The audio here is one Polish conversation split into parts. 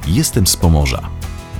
Jestem z Pomorza.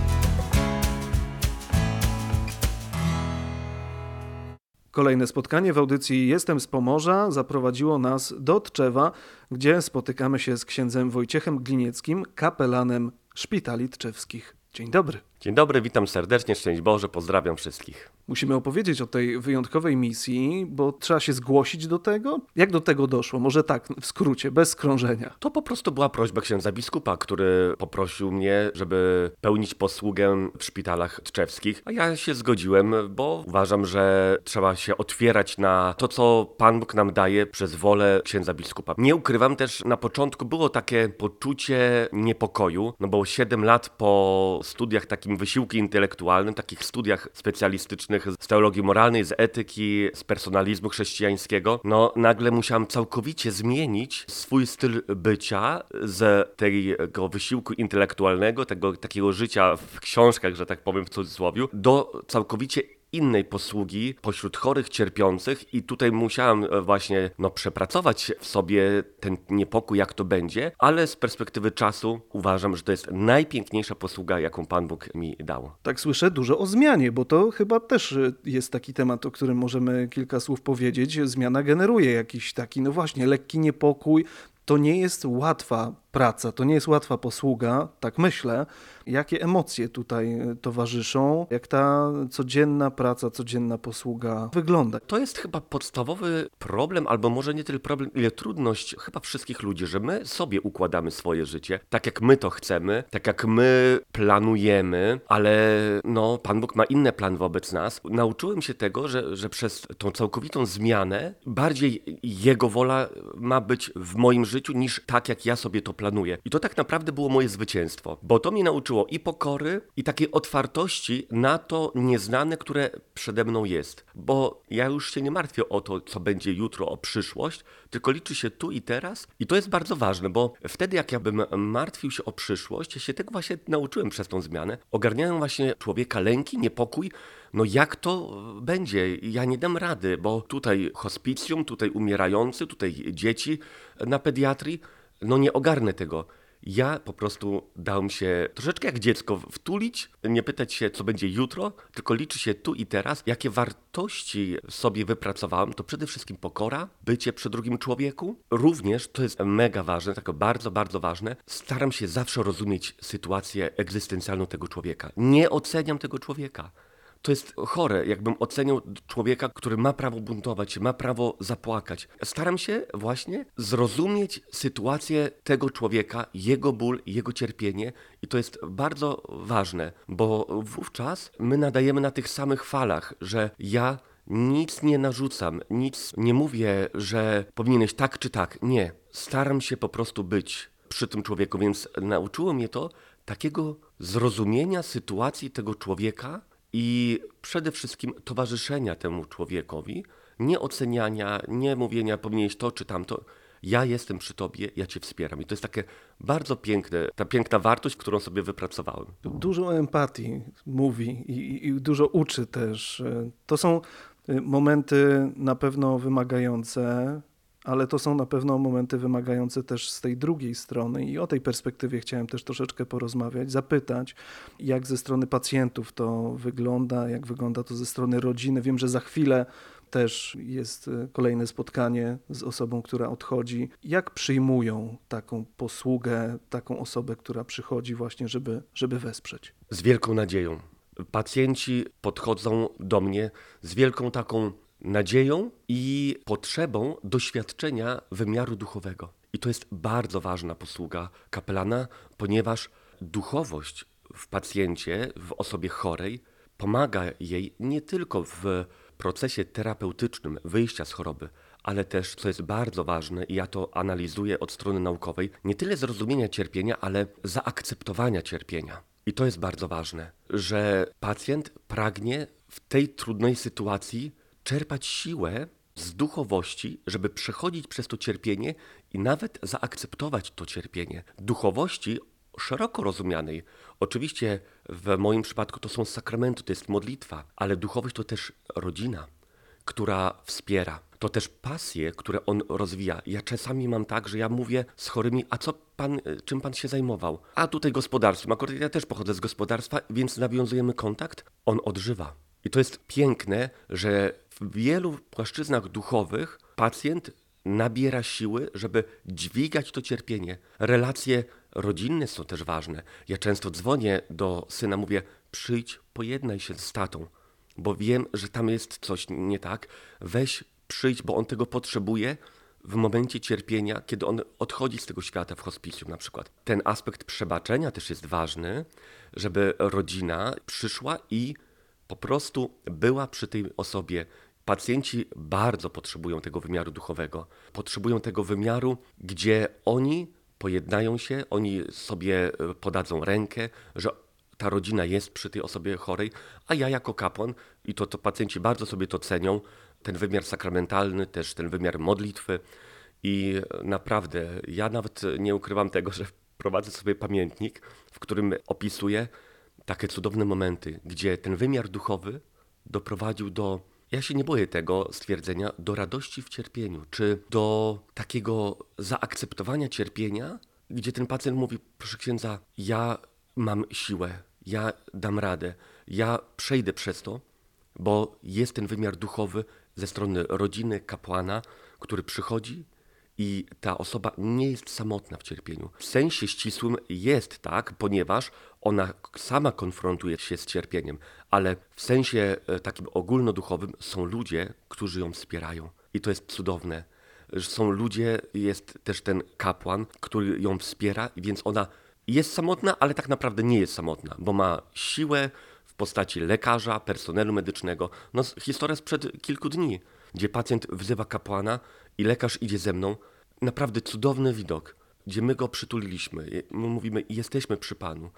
Kolejne spotkanie w audycji Jestem z Pomorza zaprowadziło nas do Tczewa, gdzie spotykamy się z księdzem Wojciechem Glinieckim, kapelanem szpitali tczewskich. Dzień dobry. Dzień dobry, witam serdecznie, szczęść Boże, pozdrawiam wszystkich. Musimy opowiedzieć o tej wyjątkowej misji, bo trzeba się zgłosić do tego. Jak do tego doszło? Może tak, w skrócie, bez skrążenia. To po prostu była prośba księdza biskupa, który poprosił mnie, żeby pełnić posługę w szpitalach tczewskich, a ja się zgodziłem, bo uważam, że trzeba się otwierać na to, co Pan Bóg nam daje przez wolę księdza biskupa. Nie ukrywam też, na początku było takie poczucie niepokoju, no bo 7 lat po studiach takim wysiłku intelektualnym, takich studiach specjalistycznych z teologii moralnej, z etyki, z personalizmu chrześcijańskiego, no nagle musiałem całkowicie zmienić swój styl bycia z tego wysiłku intelektualnego, tego takiego życia w książkach, że tak powiem w cudzysłowie, do całkowicie innej posługi pośród chorych, cierpiących i tutaj musiałem właśnie przepracować w sobie ten niepokój, jak to będzie, ale z perspektywy czasu uważam, że to jest najpiękniejsza posługa, jaką Pan Bóg mi dał. Tak słyszę dużo o zmianie, bo to chyba też jest taki temat, o którym możemy kilka słów powiedzieć. Zmiana generuje jakiś taki, lekki niepokój. To nie jest łatwa praca, to nie jest łatwa posługa, tak myślę. Jakie emocje tutaj towarzyszą? Jak ta codzienna praca, codzienna posługa wygląda? To jest chyba podstawowy problem, albo może nie tyle problem, ile trudność chyba wszystkich ludzi, że my sobie układamy swoje życie, tak jak my to chcemy, tak jak my planujemy, ale Pan Bóg ma inny plan wobec nas. Nauczyłem się tego, że przez tą całkowitą zmianę bardziej Jego wola ma być w moim życiu niż tak, jak ja sobie to planuję. I to tak naprawdę było moje zwycięstwo, bo to mnie nauczyło i pokory, i takiej otwartości na to nieznane, które przede mną jest. Bo ja już się nie martwię o to, co będzie jutro, o przyszłość, tylko liczy się tu i teraz. I to jest bardzo ważne, bo wtedy jak ja bym martwił się o przyszłość, ja się tego właśnie nauczyłem przez tą zmianę. Ogarniają właśnie człowieka lęki, niepokój. Jak to będzie? Ja nie dam rady, bo tutaj hospicjum, tutaj umierający, tutaj dzieci na pediatrii, nie ogarnę tego. Ja po prostu dałem się troszeczkę jak dziecko wtulić, nie pytać się, co będzie jutro, tylko liczy się tu i teraz. Jakie wartości sobie wypracowałem, to przede wszystkim pokora, bycie przy drugim człowieku. Również, to jest mega ważne, tak bardzo, bardzo ważne, staram się zawsze rozumieć sytuację egzystencjalną tego człowieka. Nie oceniam tego człowieka. To jest chore, jakbym oceniał człowieka, który ma prawo buntować się, ma prawo zapłakać. Staram się właśnie zrozumieć sytuację tego człowieka, jego ból, jego cierpienie i to jest bardzo ważne, bo wówczas my nadajemy na tych samych falach, że ja nic nie narzucam, nic nie mówię, że powinieneś tak czy tak. Nie, staram się po prostu być przy tym człowieku, więc nauczyło mnie to takiego zrozumienia sytuacji tego człowieka, i przede wszystkim towarzyszenia temu człowiekowi, nie oceniania, nie mówienia powinieneś to czy tamto. Ja jestem przy tobie, ja cię wspieram. I to jest takie bardzo piękne, ta piękna wartość, którą sobie wypracowałem. Dużo empatii mówi i dużo uczy też. To są momenty na pewno wymagające, ale to są na pewno momenty wymagające też z tej drugiej strony i o tej perspektywie chciałem też troszeczkę porozmawiać, zapytać, jak ze strony pacjentów to wygląda, jak wygląda to ze strony rodziny. Wiem, że za chwilę też jest kolejne spotkanie z osobą, która odchodzi. Jak przyjmują taką posługę, taką osobę, która przychodzi właśnie, żeby wesprzeć? Z wielką nadzieją. Pacjenci podchodzą do mnie z wielką taką nadzieją i potrzebą doświadczenia wymiaru duchowego. I to jest bardzo ważna posługa kapelana, ponieważ duchowość w pacjencie, w osobie chorej, pomaga jej nie tylko w procesie terapeutycznym wyjścia z choroby, ale też, co jest bardzo ważne i ja to analizuję od strony naukowej, nie tyle zrozumienia cierpienia, ale zaakceptowania cierpienia. I to jest bardzo ważne, że pacjent pragnie w tej trudnej sytuacji czerpać siłę z duchowości, żeby przechodzić przez to cierpienie i nawet zaakceptować to cierpienie. Duchowości szeroko rozumianej. Oczywiście w moim przypadku to są sakramenty, to jest modlitwa, ale duchowość to też rodzina, która wspiera. to też pasje, które on rozwija. Ja czasami mam tak, że ja mówię z chorymi, a czym pan się zajmował? A tutaj gospodarstwem. Akurat ja też pochodzę z gospodarstwa, więc nawiązujemy kontakt. On odżywa. I to jest piękne, że w wielu płaszczyznach duchowych pacjent nabiera siły, żeby dźwigać to cierpienie. Relacje rodzinne są też ważne. Ja często dzwonię do syna, mówię, przyjdź, pojednaj się z tatą, bo wiem, że tam jest coś nie tak. Weź, przyjdź, bo on tego potrzebuje w momencie cierpienia, kiedy on odchodzi z tego świata w hospicjum na przykład. Ten aspekt przebaczenia też jest ważny, żeby rodzina przyszła i po prostu była przy tej osobie. Pacjenci bardzo potrzebują tego wymiaru duchowego. Potrzebują tego wymiaru, gdzie oni pojednają się, oni sobie podadzą rękę, że ta rodzina jest przy tej osobie chorej, a ja jako kapłan, i to pacjenci bardzo sobie to cenią, ten wymiar sakramentalny, też ten wymiar modlitwy. I naprawdę, ja nawet nie ukrywam tego, że prowadzę sobie pamiętnik, w którym opisuję takie cudowne momenty, gdzie ten wymiar duchowy doprowadził do, ja się nie boję tego stwierdzenia, do radości w cierpieniu, czy do takiego zaakceptowania cierpienia, gdzie ten pacjent mówi, proszę księdza, ja mam siłę, ja dam radę, ja przejdę przez to, bo jest ten wymiar duchowy ze strony rodziny, kapłana, który przychodzi i ta osoba nie jest samotna w cierpieniu. W sensie ścisłym jest tak, ponieważ ona sama konfrontuje się z cierpieniem, ale w sensie takim ogólnoduchowym są ludzie, którzy ją wspierają. I to jest cudowne. Że są ludzie, jest też ten kapłan, który ją wspiera, więc ona jest samotna, ale tak naprawdę nie jest samotna, bo ma siłę w postaci lekarza, personelu medycznego. No, historia sprzed kilku dni, gdzie pacjent wzywa kapłana i lekarz idzie ze mną. Naprawdę cudowny widok, gdzie my go przytuliliśmy. My mówimy, jesteśmy przy Panu.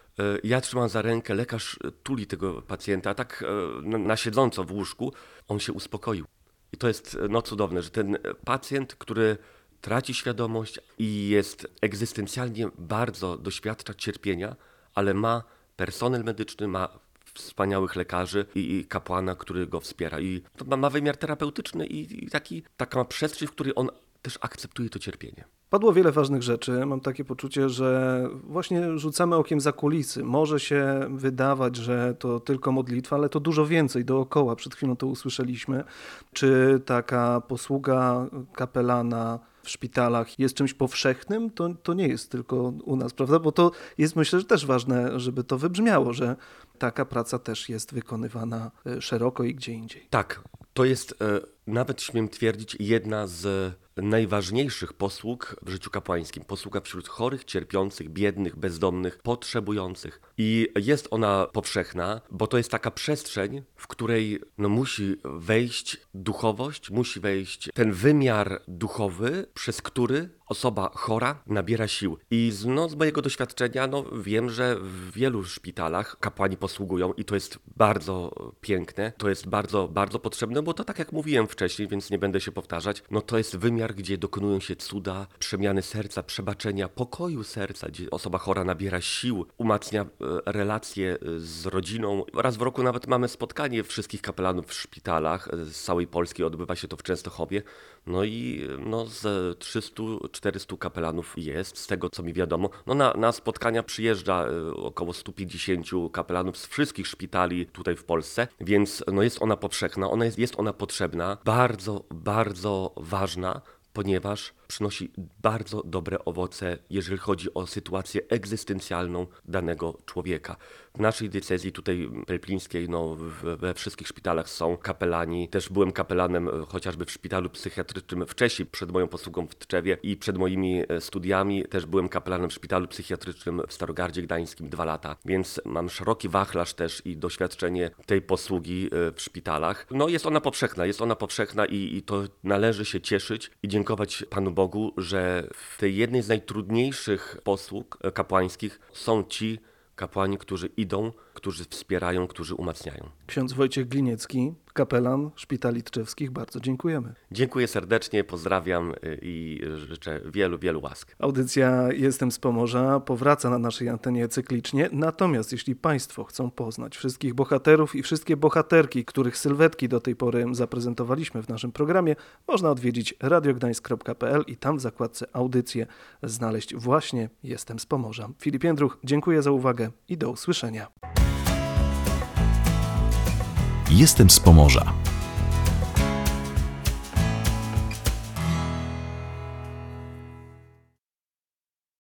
Ja trzymam za rękę, lekarz tuli tego pacjenta, a tak na siedząco w łóżku, on się uspokoił. I to jest cudowne, że ten pacjent, który traci świadomość i jest egzystencjalnie bardzo doświadcza cierpienia, ale ma personel medyczny, ma wspaniałych lekarzy i kapłana, który go wspiera. I to ma wymiar terapeutyczny i taka ma przestrzeń, w której on też akceptuje to cierpienie. Padło wiele ważnych rzeczy. Mam takie poczucie, że właśnie rzucamy okiem za kulisy. Może się wydawać, że to tylko modlitwa, ale to dużo więcej dookoła. Przed chwilą to usłyszeliśmy. Czy taka posługa kapelana w szpitalach jest czymś powszechnym? To nie jest tylko u nas, prawda? Bo to jest, myślę, że też ważne, żeby to wybrzmiało, że taka praca też jest wykonywana szeroko i gdzie indziej. Tak, to jest, nawet śmiem twierdzić, jedna z najważniejszych posług w życiu kapłańskim. Posługa wśród chorych, cierpiących, biednych, bezdomnych, potrzebujących. I jest ona powszechna, bo to jest taka przestrzeń, w której musi wejść duchowość, musi wejść ten wymiar duchowy, przez który osoba chora nabiera sił. I z mojego doświadczenia wiem, że w wielu szpitalach kapłani posługują i to jest bardzo piękne, to jest bardzo, bardzo potrzebne, bo to tak jak mówiłem wcześniej, więc nie będę się powtarzać, to jest wymiar, gdzie dokonują się cuda, przemiany serca, przebaczenia, pokoju serca, gdzie osoba chora nabiera sił, umacnia relacje z rodziną. Raz w roku nawet mamy spotkanie wszystkich kapelanów w szpitalach z całej Polski, odbywa się to w Częstochowie. I z 300-400 kapelanów jest, z tego co mi wiadomo. Na spotkania przyjeżdża około 150 kapelanów z wszystkich szpitali tutaj w Polsce, więc jest ona powszechna, jest ona potrzebna, bardzo, bardzo ważna, ponieważ przynosi bardzo dobre owoce, jeżeli chodzi o sytuację egzystencjalną danego człowieka. W naszej diecezji tutaj pelplińskiej, we wszystkich szpitalach są kapelani. Też byłem kapelanem chociażby w szpitalu psychiatrycznym wcześniej, przed moją posługą w Tczewie i przed moimi studiami. Też byłem kapelanem w szpitalu psychiatrycznym w Starogardzie Gdańskim 2 lata, więc mam szeroki wachlarz też i doświadczenie tej posługi w szpitalach. Jest ona powszechna i to należy się cieszyć i dziękować Panu Bogu, że w tej jednej z najtrudniejszych posług kapłańskich są ci kapłani, którzy idą którzy wspierają, którzy umacniają. Ksiądz Wojciech Gliniecki, kapelan Szpitali Tczewskich, bardzo dziękujemy. Dziękuję serdecznie, pozdrawiam i życzę wielu, wielu łask. Audycja Jestem z Pomorza powraca na naszej antenie cyklicznie, natomiast jeśli Państwo chcą poznać wszystkich bohaterów i wszystkie bohaterki, których sylwetki do tej pory zaprezentowaliśmy w naszym programie, można odwiedzić radiogdańsk.pl i tam w zakładce audycje znaleźć właśnie Jestem z Pomorza. Filip Jędruch, dziękuję za uwagę i do usłyszenia. Jestem z Pomorza.